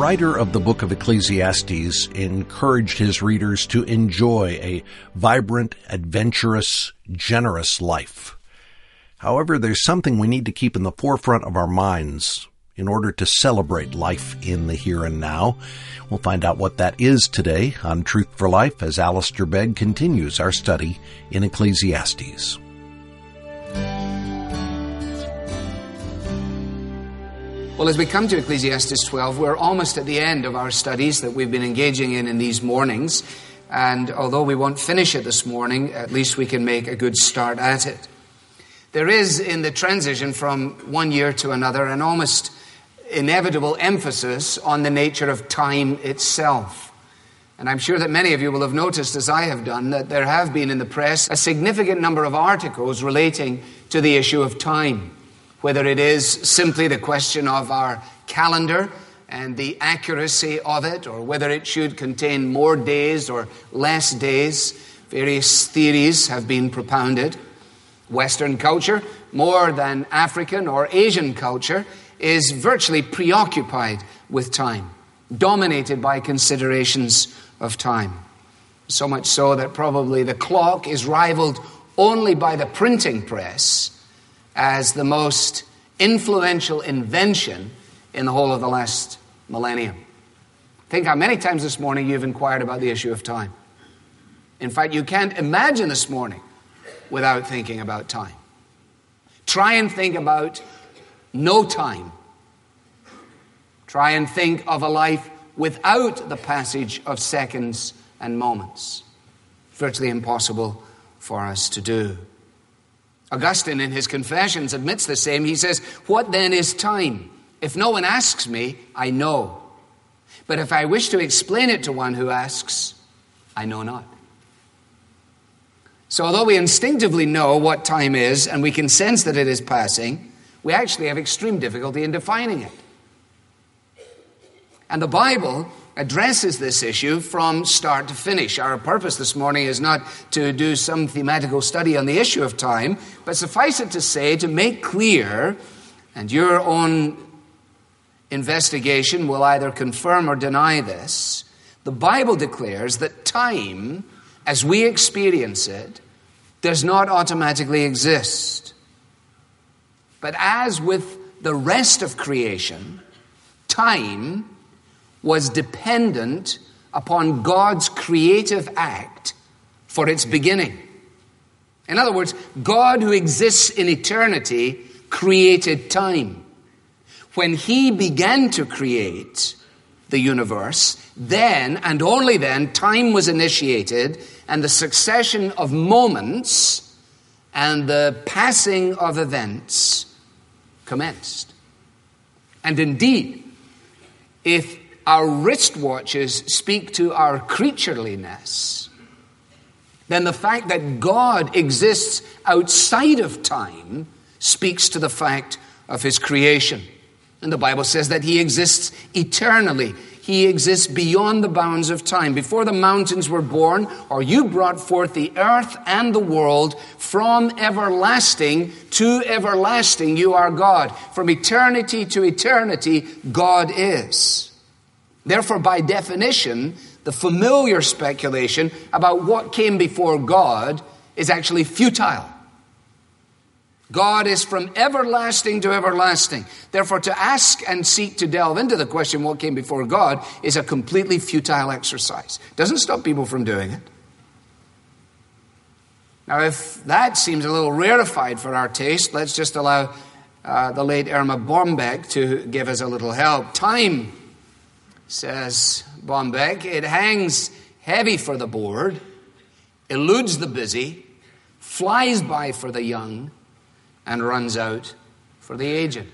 writer of the book of Ecclesiastes encouraged his readers to enjoy a vibrant, adventurous, generous life. However, there's something we need to keep in the forefront of our minds in order to celebrate life in the here and now. We'll find out what that is today on Truth for Life as Alistair Begg continues our study in Ecclesiastes. Well, as we come to Ecclesiastes 12, we're almost at the end of our studies that we've been engaging in these mornings. And although we won't finish it this morning, at least we can make a good start at it. There is, in the transition from one year to another, an almost inevitable emphasis on the nature of time itself. And I'm sure that many of you will have noticed, as I have done, that there have been in the press a significant number of articles relating to the issue of time. Whether it is simply the question of our calendar and the accuracy of it, or whether it should contain more days or less days, various theories have been propounded. Western culture, more than African or Asian culture, is virtually preoccupied with time, dominated by considerations of time. So much so that probably the clock is rivaled only by the printing press as the most influential invention in the whole of the last millennium. Think how many times this morning you've inquired about the issue of time. In fact, you can't imagine this morning without thinking about time. Try and think about no time. Try and think of a life without the passage of seconds and moments. Virtually impossible for us to do. Augustine, in his Confessions, admits the same. He says, "What then is time? If no one asks me, I know. But if I wish to explain it to one who asks, I know not." So although we instinctively know what time is and we can sense that it is passing, we actually have extreme difficulty in defining it. And the Bible addresses this issue from start to finish. Our purpose this morning is not to do some thematical study on the issue of time, but suffice it to say, to make clear, and your own investigation will either confirm or deny this, the Bible declares that time, as we experience it, does not automatically exist. But as with the rest of creation, time was dependent upon God's creative act for its beginning. In other words, God, who exists in eternity, created time. When He began to create the universe, then and only then time was initiated, and the succession of moments and the passing of events commenced. And indeed, if our wristwatches speak to our creatureliness, then the fact that God exists outside of time speaks to the fact of His creation. And the Bible says that He exists eternally. He exists beyond the bounds of time. Before the mountains were born, or you brought forth the earth and the world, from everlasting to everlasting, you are God. From eternity to eternity, God is. Therefore, by definition, the familiar speculation about what came before God is actually futile. God is from everlasting to everlasting. Therefore, to ask and seek to delve into the question what came before God is a completely futile exercise. Doesn't stop people from doing it. Now, if that seems a little rarefied for our taste, let's just allow the late Erma Bombeck to give us a little help. Time, says Bombeck, it hangs heavy for the bored, eludes the busy, flies by for the young, and runs out for the aged.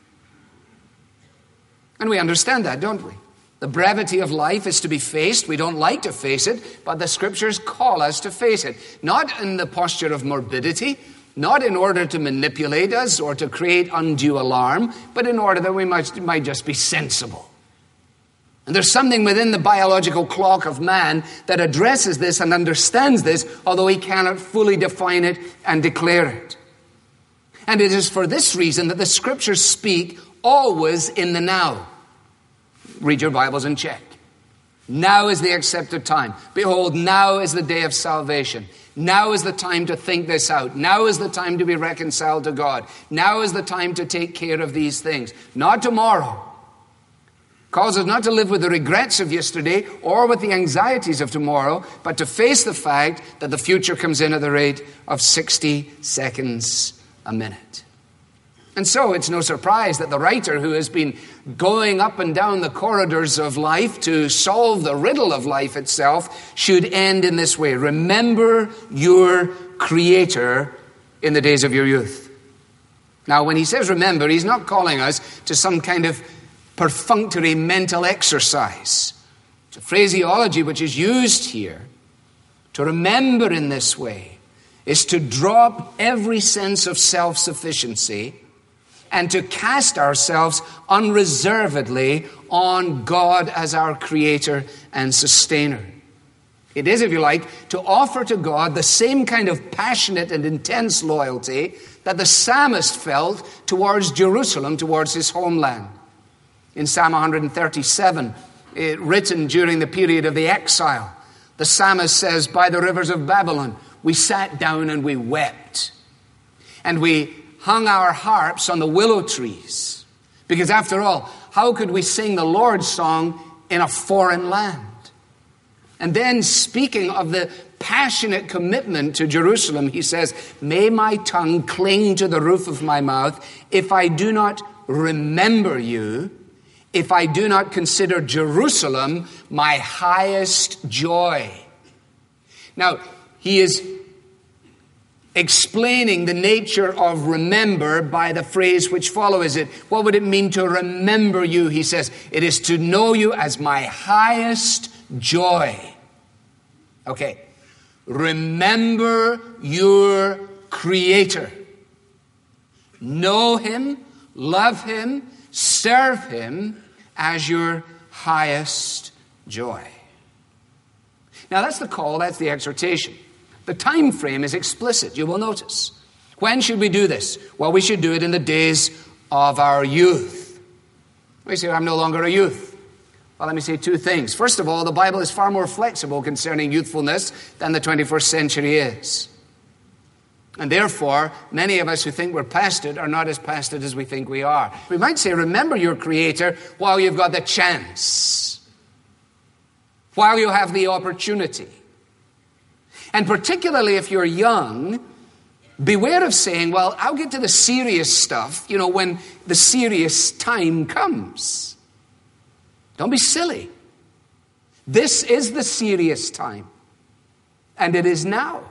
And we understand that, don't we? The brevity of life is to be faced. We don't like to face it, but the Scriptures call us to face it. Not in the posture of morbidity, not in order to manipulate us or to create undue alarm, but in order that we might just be sensible. And there's something within the biological clock of man that addresses this and understands this, although he cannot fully define it and declare it. And it is for this reason that the Scriptures speak always in the now. read your Bibles and check. Now is the accepted time. Behold, now is the day of salvation. Now is the time to think this out. Now is the time to be reconciled to God. Now is the time to take care of these things. Not tomorrow. Calls us not to live with the regrets of yesterday or with the anxieties of tomorrow, but to face the fact that the future comes in at the rate of 60 seconds a minute. And so it's no surprise that the writer, who has been going up and down the corridors of life to solve the riddle of life itself, should end in this way. Remember your Creator in the days of your youth. Now, when he says remember, he's not calling us to some kind of perfunctory mental exercise. It's a phraseology which is used here. To remember in this way is to drop every sense of self-sufficiency and to cast ourselves unreservedly on God as our Creator and Sustainer. It is, if you like, to offer to God the same kind of passionate and intense loyalty that the psalmist felt towards Jerusalem, towards his homeland. In Psalm 137, written during the period of the exile, the psalmist says, by the rivers of Babylon, we sat down and we wept. And we hung our harps on the willow trees. Because after all, how could we sing the Lord's song in a foreign land? And then, speaking of the passionate commitment to Jerusalem, he says, may my tongue cling to the roof of my mouth if I do not remember you, if I do not consider Jerusalem my highest joy. Now, he is explaining the nature of remember by the phrase which follows it. What would it mean to remember you? He says, it is to know you as my highest joy. Okay. Remember your Creator. Know Him, love Him, serve Him as your highest joy. Now that's the call, that's the exhortation. The time frame is explicit, you will notice. When should we do this? Well, we should do it in the days of our youth. We say, I'm no longer a youth. Well, let me say two things. First of all, the Bible is far more flexible concerning youthfulness than the 21st century is. And therefore, many of us who think we're past it are not as past it as we think we are. We might say, remember your Creator while you've got the chance, while you have the opportunity. And particularly if you're young, beware of saying, well, I'll get to the serious stuff, when the serious time comes. Don't be silly. This is the serious time. And it is now.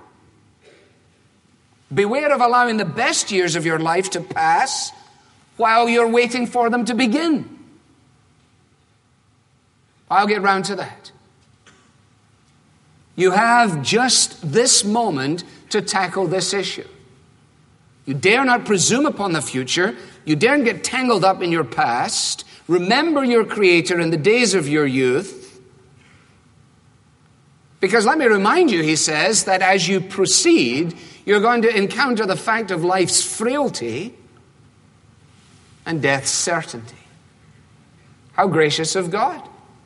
Beware of allowing the best years of your life to pass while you're waiting for them to begin. I'll get round to that. You have just this moment to tackle this issue. You dare not presume upon the future. You daren't get tangled up in your past. Remember your Creator in the days of your youth. Because let me remind you, he says, that as you proceed, you're going to encounter the fact of life's frailty and death's certainty. How gracious of God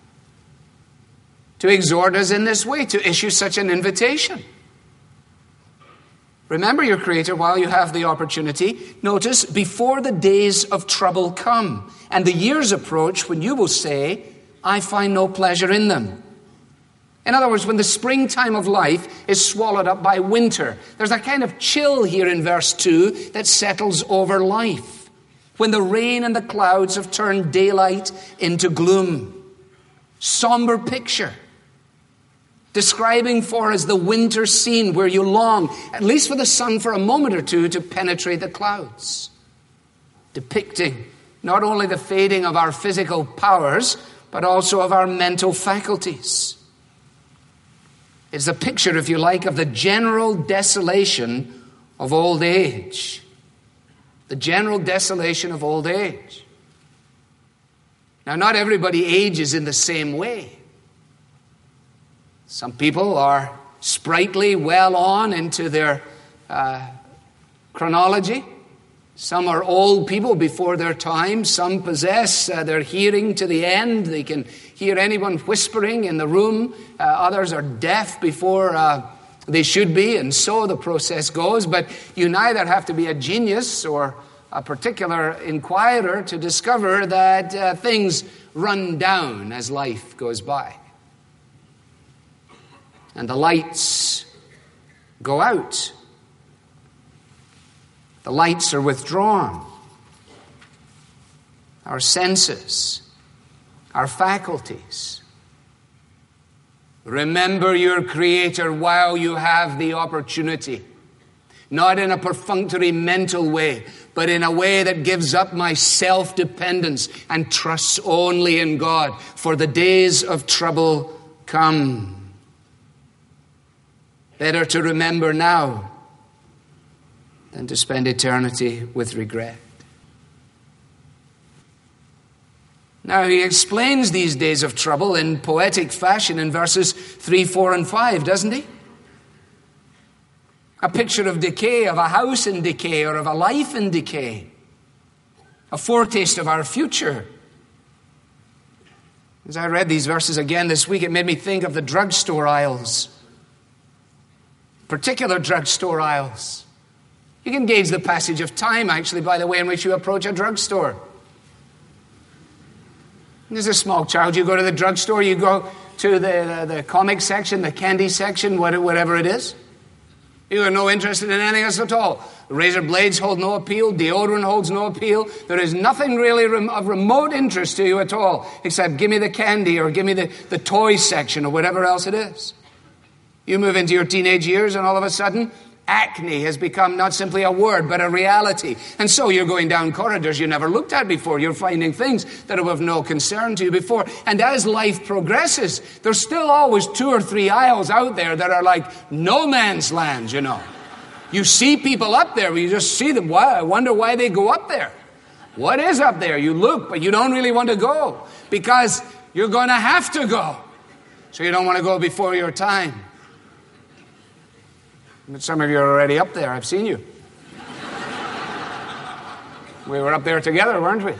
to exhort us in this way, to issue such an invitation. Remember your Creator while you have the opportunity. Notice, before the days of trouble come and the years approach when you will say, I find no pleasure in them. In other words, when the springtime of life is swallowed up by winter. There's a kind of chill here in verse 2 that settles over life. When the rain and the clouds have turned daylight into gloom. Somber picture. Describing for us the winter scene where you long, at least for the sun for a moment or two, to penetrate the clouds. Depicting not only the fading of our physical powers, but also of our mental faculties. It's a picture, if you like, of the general desolation of old age. The general desolation of old age. Now, not everybody ages in the same way. Some people are sprightly, well on into their chronology. Some are old people before their time. Some possess their hearing to the end. They can hear anyone whispering in the room. Others are deaf before they should be, and so the process goes. But you neither have to be a genius or a particular inquirer to discover that things run down as life goes by. And the lights go out. The lights are withdrawn. Our senses, our faculties. Remember your Creator while you have the opportunity. Not in a perfunctory mental way, but in a way that gives up my self-dependence and trusts only in God, for the days of trouble come. Better to remember now than to spend eternity with regret. Now, he explains these days of trouble in poetic fashion in verses 3, 4, and 5, doesn't he? A picture of decay, of a house in decay, or of a life in decay. A foretaste of our future. As I read these verses again this week, it made me think of the drugstore aisles. Particular drugstore aisles. You can gauge the passage of time, actually, by the way in which you approach a drugstore. There's a small child. You go to the drugstore, you go to the comic section, the candy section, whatever it is. You are no interested in anything else at all. Razor blades hold no appeal. Deodorant holds no appeal. There is nothing really of remote interest to you at all, except give me the candy or give me the toy section or whatever else it is. You move into your teenage years and all of a sudden, acne has become not simply a word, but a reality. And so you're going down corridors you never looked at before. You're finding things that are of no concern to you before. And as life progresses, there's still always 2 or 3 aisles out there that are like no man's land, you know. You see people up there, you just see them. Why? I wonder why they go up there. What is up there? You look, but you don't really want to go because you're going to have to go. So you don't want to go before your time. But some of you are already up there. I've seen you. We were up there together, weren't we?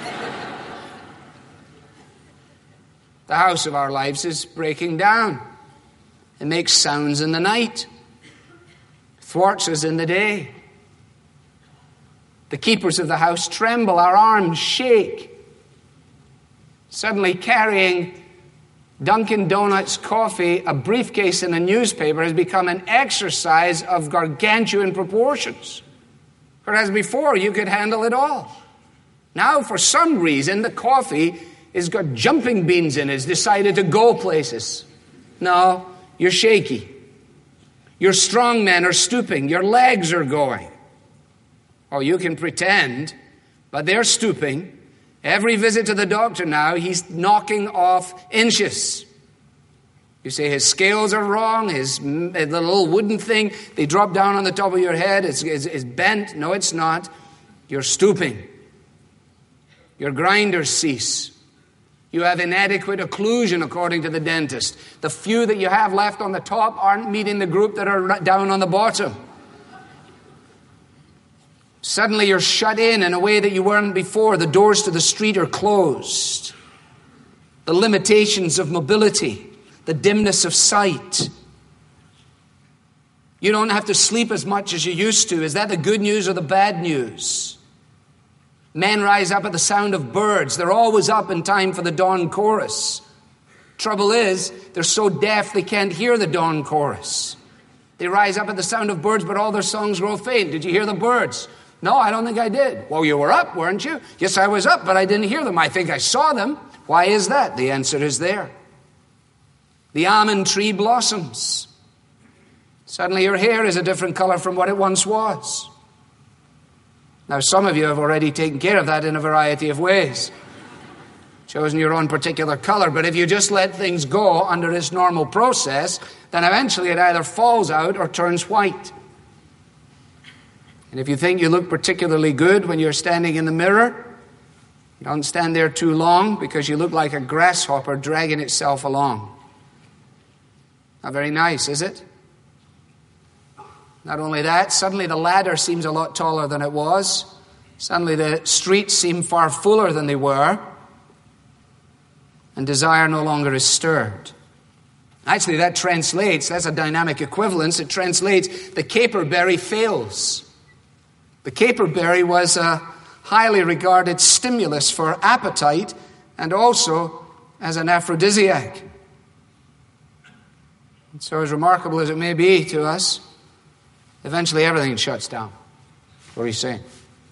The house of our lives is breaking down. It makes sounds in the night. Thwarts us in the day. The keepers of the house tremble. Our arms shake. Suddenly carrying Dunkin' Donuts coffee, a briefcase, and a newspaper has become an exercise of gargantuan proportions. Whereas before, you could handle it all. Now, for some reason, the coffee has got jumping beans in it. It's decided to go places. No, you're shaky. Your strong men are stooping. Your legs are going. Oh, you can pretend, but they're stooping. Every visit to the doctor now, he's knocking off inches. You say his scales are wrong, the little wooden thing, they drop down on the top of your head, it's bent. No, it's not. You're stooping. Your grinders cease. You have inadequate occlusion, according to the dentist. The few that you have left on the top aren't meeting the group that are down on the bottom. Suddenly you're shut in a way that you weren't before. The doors to the street are closed. The limitations of mobility, the dimness of sight. You don't have to sleep as much as you used to. Is that the good news or the bad news? Men rise up at the sound of birds. They're always up in time for the dawn chorus. Trouble is, they're so deaf they can't hear the dawn chorus. They rise up at the sound of birds, but all their songs grow faint. Did you hear the birds? No, I don't think I did. Well, you were up, weren't you? Yes, I was up, but I didn't hear them. I think I saw them. Why is that? The answer is there. The almond tree blossoms. Suddenly your hair is a different color from what it once was. Now, some of you have already taken care of that in a variety of ways. Chosen your own particular color, but if you just let things go under its normal process, then eventually it either falls out or turns white. And if you think you look particularly good when you're standing in the mirror, don't stand there too long because you look like a grasshopper dragging itself along. Not very nice, is it? Not only that, suddenly the ladder seems a lot taller than it was. Suddenly the streets seem far fuller than they were, and desire no longer is stirred. Actually, that's a dynamic equivalence. It translates, the caperberry fails. The caperberry was a highly regarded stimulus for appetite and also as an aphrodisiac. And so as remarkable as it may be to us, eventually everything shuts down. That's what he's saying.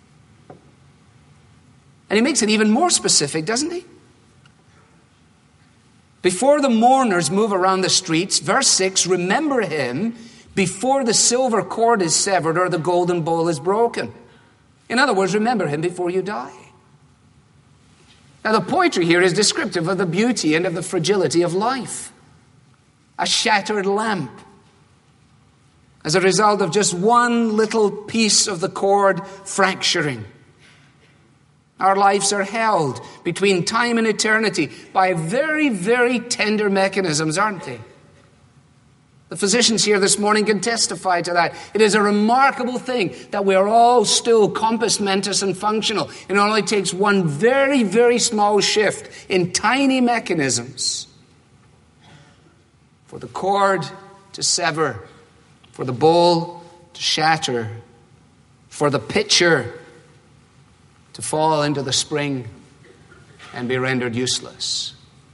And he makes it even more specific, doesn't he? Before the mourners move around the streets, verse 6, remember him before the silver cord is severed or the golden bowl is broken. In other words, remember him before you die. Now the poetry here is descriptive of the beauty and of the fragility of life. A shattered lamp as a result of just one little piece of the cord fracturing. Our lives are held between time and eternity by very, very tender mechanisms, aren't they? The physicians here this morning can testify to that. It is a remarkable thing that we are all still compos mentis and functional. It only takes one very, very small shift in tiny mechanisms for the cord to sever, for the bowl to shatter, for the pitcher to fall into the spring and be rendered useless,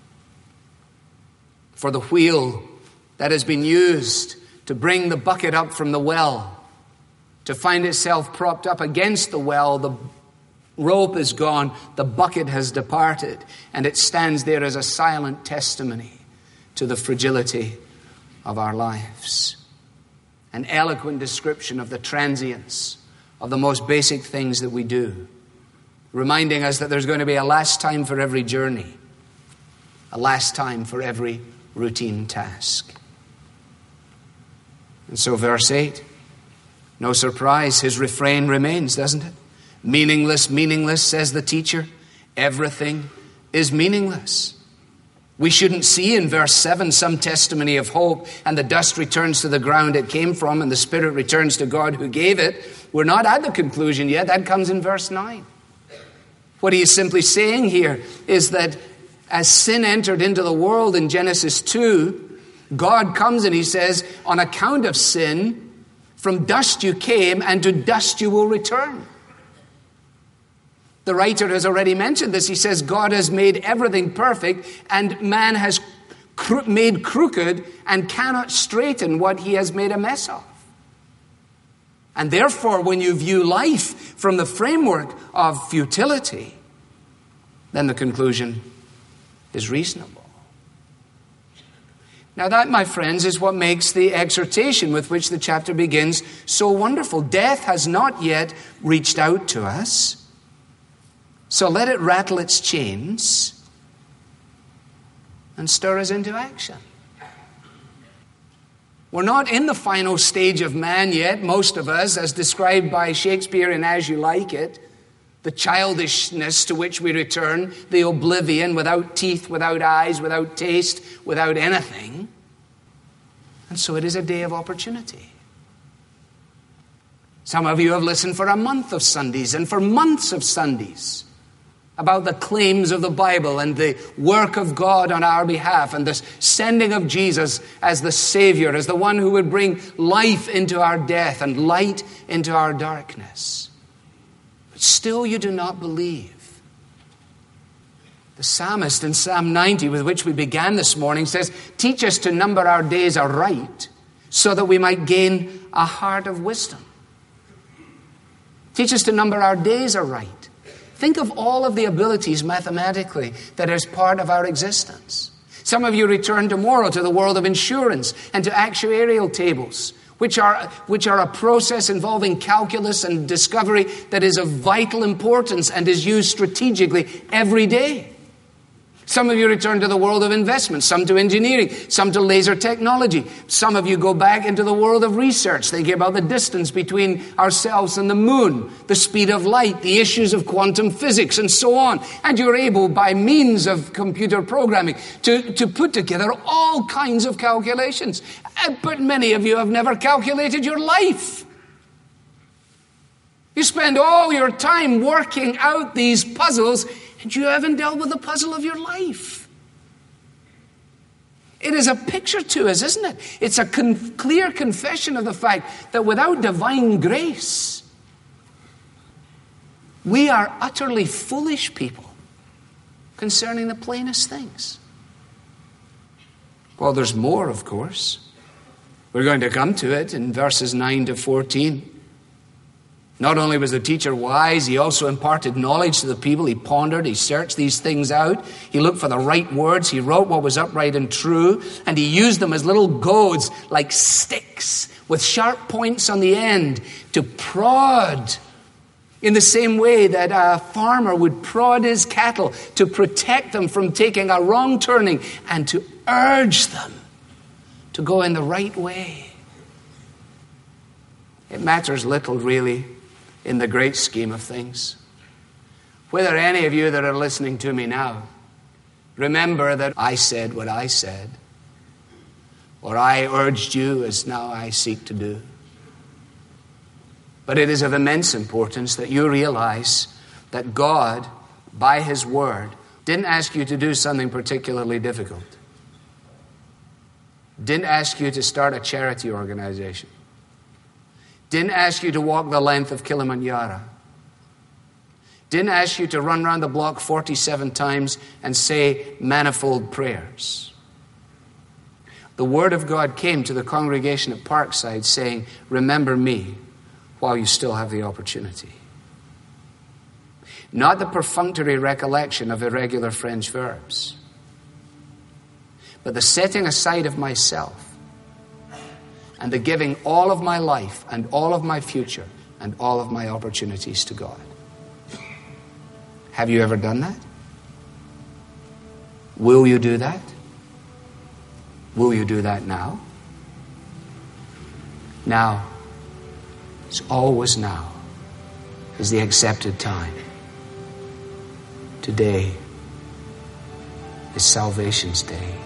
for the wheel that has been used to bring the bucket up from the well to find itself propped up against the well. The rope is gone, the bucket has departed, and it stands there as a silent testimony to the fragility of our lives. An eloquent description of the transience of the most basic things that we do, reminding us that there's going to be a last time for every journey, a last time for every routine task. And so verse 8, no surprise, his refrain remains, doesn't it? Meaningless, meaningless, says the teacher. Everything is meaningless. We shouldn't see in verse 7 some testimony of hope, and the dust returns to the ground it came from, and the spirit returns to God who gave it. We're not at the conclusion yet. That comes in verse 9. What he is simply saying here is that as sin entered into the world in Genesis 2, God comes and he says, on account of sin, from dust you came and to dust you will return. The writer has already mentioned this. He says God has made everything perfect and man has made crooked and cannot straighten what he has made a mess of. And therefore, when you view life from the framework of futility, then the conclusion is reasonable. Now that, my friends, is what makes the exhortation with which the chapter begins so wonderful. Death has not yet reached out to us, so let it rattle its chains and stir us into action. We're not in the final stage of man yet, most of us, as described by Shakespeare in As You Like It. The childishness to which we return, the oblivion, without teeth, without eyes, without taste, without anything. And so it is a day of opportunity. Some of you have listened for a month of Sundays and for months of Sundays about the claims of the Bible and the work of God on our behalf and the sending of Jesus as the Savior, as the one who would bring life into our death and light into our darkness. But still you do not believe. The psalmist in Psalm 90, with which we began this morning, says, teach us to number our days aright so that we might gain a heart of wisdom. Teach us to number our days aright. Think of all of the abilities mathematically that is part of our existence. Some of you return tomorrow to the world of insurance and to actuarial tables, which are a process involving calculus and discovery that is of vital importance and is used strategically every day. Some of you return to the world of investment, some to engineering, some to laser technology. Some of you go back into the world of research, thinking about the distance between ourselves and the moon, the speed of light, the issues of quantum physics, and so on. And you're able, by means of computer programming, to put together all kinds of calculations. But many of you have never calculated your life. You spend all your time working out these puzzles, and you haven't dealt with the puzzle of your life. It is a picture to us, isn't it? It's a clear confession of the fact that without divine grace, we are utterly foolish people concerning the plainest things. Well, there's more, of course. We're going to come to it in verses 9 to 14. Not only was the teacher wise, he also imparted knowledge to the people. He pondered, he searched these things out. He looked for the right words. He wrote what was upright and true. And he used them as little goads, like sticks, with sharp points on the end, to prod. In the same way that a farmer would prod his cattle to protect them from taking a wrong turning and to urge them to go in the right way. It matters little, really, in the great scheme of things. Whether any of you that are listening to me now remember that I said what I said, or I urged you as now I seek to do. But it is of immense importance that you realize that God, by His Word, didn't ask you to do something particularly difficult. Didn't ask you to start a charity organization. Didn't ask you to walk the length of Kilimanjaro. Didn't ask you to run around the block 47 times and say manifold prayers. The Word of God came to the congregation at Parkside saying, remember me while you still have the opportunity. Not the perfunctory recollection of irregular French verbs, but the setting aside of myself and the giving all of my life and all of my future and all of my opportunities to God. Have you ever done that? Will you do that? Will you do that now? Now, it's always now, is the accepted time. Today is salvation's day.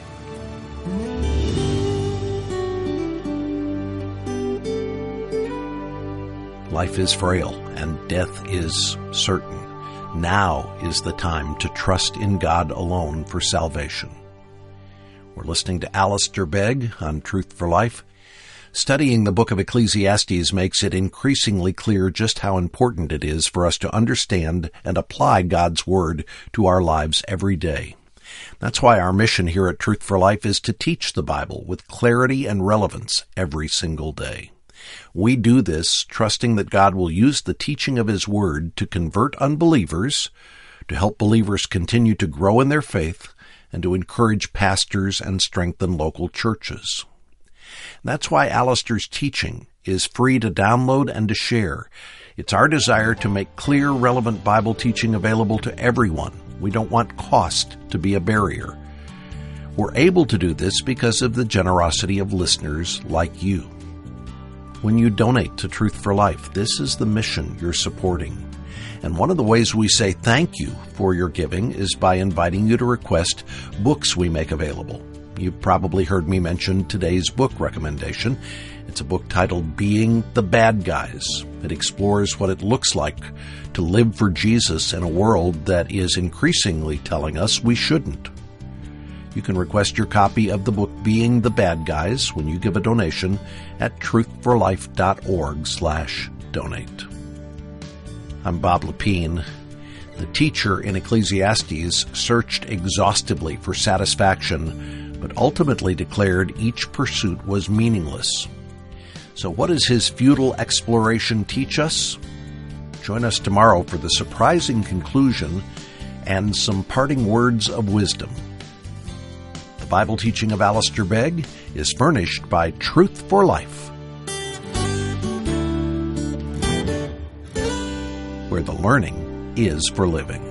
Life is frail and death is certain. Now is the time to trust in God alone for salvation. We're listening to Alistair Begg on Truth for Life. Studying the book of Ecclesiastes makes it increasingly clear just how important it is for us to understand and apply God's Word to our lives every day. That's why our mission here at Truth for Life is to teach the Bible with clarity and relevance every single day. We do this trusting that God will use the teaching of His Word to convert unbelievers, to help believers continue to grow in their faith, and to encourage pastors and strengthen local churches. That's why Alistair's teaching is free to download and to share. It's our desire to make clear, relevant Bible teaching available to everyone. We don't want cost to be a barrier. We're able to do this because of the generosity of listeners like you. When you donate to Truth for Life, this is the mission you're supporting. And one of the ways we say thank you for your giving is by inviting you to request books we make available. You've probably heard me mention today's book recommendation. It's a book titled Being the Bad Guys. It explores what it looks like to live for Jesus in a world that is increasingly telling us we shouldn't. You can request your copy of the book Being the Bad Guys when you give a donation at truthforlife.org/donate. I'm Bob Lepine. The teacher in Ecclesiastes searched exhaustively for satisfaction, but ultimately declared each pursuit was meaningless. So what does his futile exploration teach us? Join us tomorrow for the surprising conclusion and some parting words of wisdom. The Bible teaching of Alistair Begg is furnished by Truth for Life, where the learning is for living.